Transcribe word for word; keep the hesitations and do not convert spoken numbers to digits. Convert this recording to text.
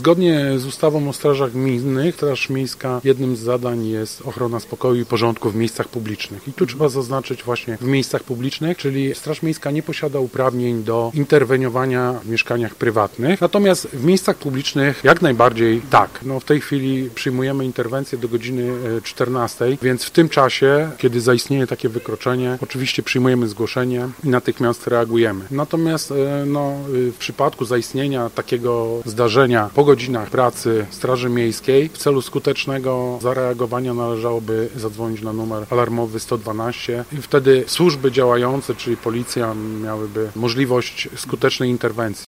Zgodnie z ustawą o strażach gminnych, Straż Miejska, jednym z zadań jest ochrona spokoju i porządku w miejscach publicznych. I tu trzeba zaznaczyć właśnie w miejscach publicznych, czyli Straż Miejska nie posiada uprawnień do interweniowania w mieszkaniach prywatnych. Natomiast w miejscach publicznych jak najbardziej tak. No w tej chwili przyjmujemy interwencję do godziny czternastej, więc w tym czasie, kiedy zaistnieje takie wykroczenie, oczywiście przyjmujemy zgłoszenie i natychmiast reagujemy. Natomiast no, w przypadku zaistnienia takiego zdarzenia po godzinach pracy Straży Miejskiej w celu skutecznego zareagowania należałoby zadzwonić na numer alarmowy sto dwanaście i wtedy służby działające, czyli policja, miałyby możliwość skutecznej interwencji.